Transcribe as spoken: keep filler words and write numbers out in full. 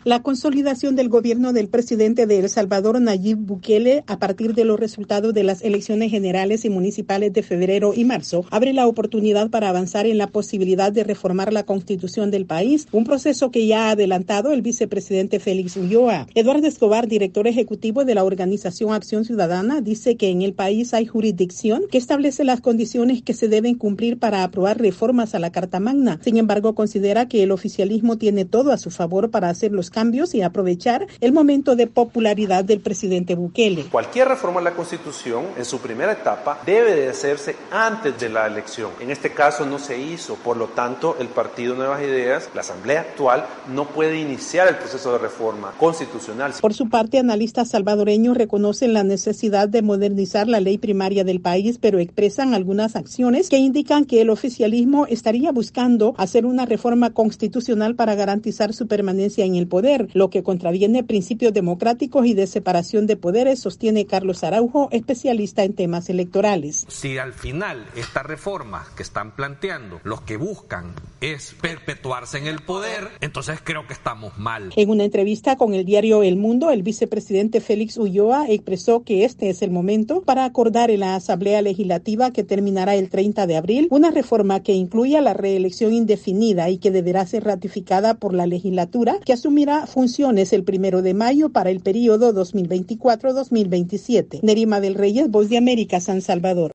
La consolidación del gobierno del presidente de El Salvador, Nayib Bukele, a partir de los resultados de las elecciones generales y municipales de febrero y marzo, abre la oportunidad para avanzar en la posibilidad de reformar la constitución del país, un proceso que ya ha adelantado el vicepresidente Félix Ulloa. Eduardo Escobar, director ejecutivo de la organización Acción Ciudadana, dice que en el país hay jurisdicción que establece las condiciones que se deben cumplir para aprobar reformas a la Carta Magna. Sin embargo, considera que el oficialismo tiene todo a su favor para hacer los cambios y aprovechar el momento de popularidad del presidente Bukele. Cualquier reforma a la Constitución, en su primera etapa, debe de hacerse antes de la elección. En este caso no se hizo, por lo tanto, el Partido Nuevas Ideas, la Asamblea actual, no puede iniciar el proceso de reforma constitucional. Por su parte, analistas salvadoreños reconocen la necesidad de modernizar la ley primaria del país, pero expresan algunas acciones que indican que el oficialismo estaría buscando hacer una reforma constitucional para garantizar su permanencia en el poder, lo que contraviene principios democráticos y de separación de poderes, sostiene Carlos Araujo, especialista en temas electorales. Si al final esta reforma que están planteando, los que buscan es perpetuarse en el poder, entonces creo que estamos mal. En una entrevista con el diario El Mundo, el vicepresidente Félix Ulloa expresó que este es el momento para acordar en la Asamblea Legislativa, que terminará el treinta de abril, una reforma que incluya la reelección indefinida y que deberá ser ratificada por la legislatura, que asumirá funciones el primero de mayo para el periodo dos mil veinticuatro a dos mil veintisiete. Nerima del Reyes, Voz de América, San Salvador.